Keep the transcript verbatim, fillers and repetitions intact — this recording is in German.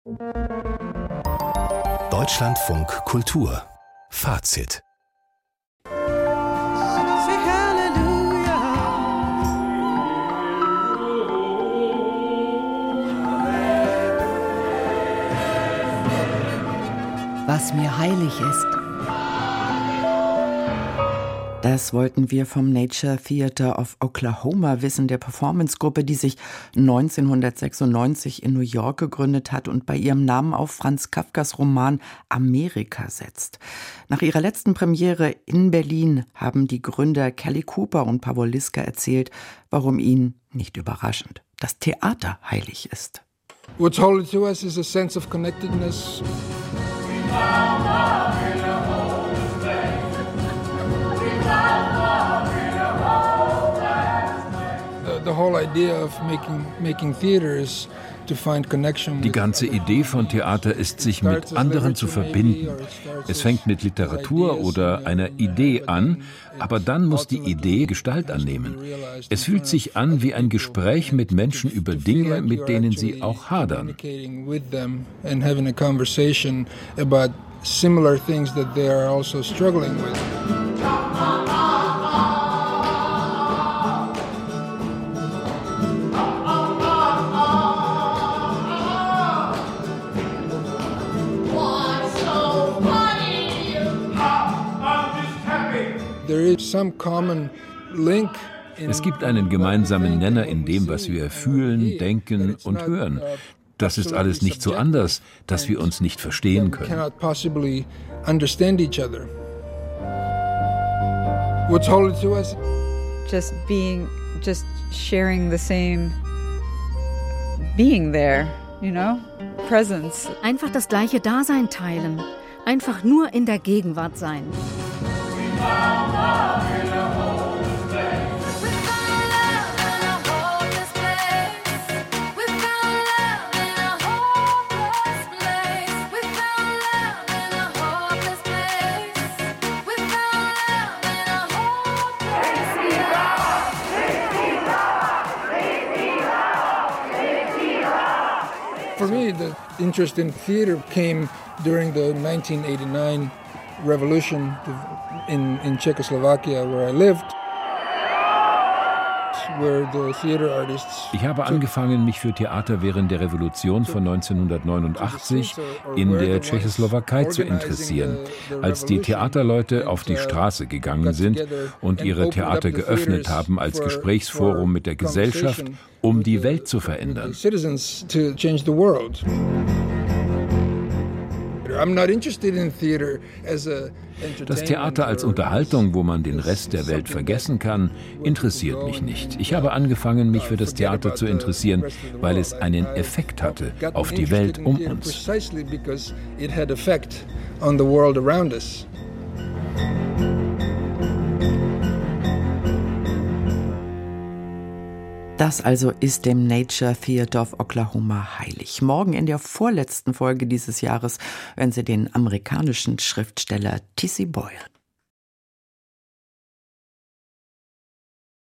Deutschlandfunk Kultur Fazit. Was mir heilig ist. Das wollten wir vom Nature Theatre of Oklahoma wissen, der Performancegruppe, die sich neunzehnhundertsechsundneunzig in New York gegründet hat und bei ihrem Namen auf Franz Kafkas Roman Amerika setzt. Nach ihrer letzten Premiere in Berlin haben die Gründer Kelly Cooper und Pavol Liska erzählt, warum ihnen, nicht überraschend, das Theater heilig ist. What's holy to us is a sense of connectedness. The whole idea of making making theater is to find connection. Die ganze Idee von Theater ist, sich mit anderen zu verbinden. Es fängt mit Literatur oder einer Idee an, aber dann muss die Idee Gestalt annehmen. Es fühlt sich an wie ein Gespräch mit Menschen über Dinge, mit denen sie auch hadern. Similar things that they are also struggling with. There is some common link. Es gibt einen gemeinsamen Nenner in dem, was wir fühlen, denken und hören. Das ist alles nicht so anders, dass wir uns nicht verstehen können. What's holy to us? Just being, just sharing the same, being there, you know, presence. Einfach das gleiche Dasein teilen, einfach nur in der Gegenwart sein. For me, the interest in theater came during the nineteen eighty-nine revolution in, in Czechoslovakia, where I lived. Where the theater artists ich habe angefangen, mich für Theater während der Revolution von neunzehnhundertneunundachtzig in der Tschechoslowakei zu interessieren, als die Theaterleute auf die Straße gegangen sind und ihre Theater geöffnet haben als Gesprächsforum mit der Gesellschaft, um die Welt zu verändern. Das Theater als Unterhaltung, wo man den Rest der Welt vergessen kann, interessiert mich nicht. Ich habe angefangen, mich für das Theater zu interessieren, weil es einen Effekt hatte auf die Welt um uns. Das also ist dem Nature Theatre of Oklahoma heilig. Morgen in der vorletzten Folge dieses Jahres hören Sie den amerikanischen Schriftsteller T C Boyle.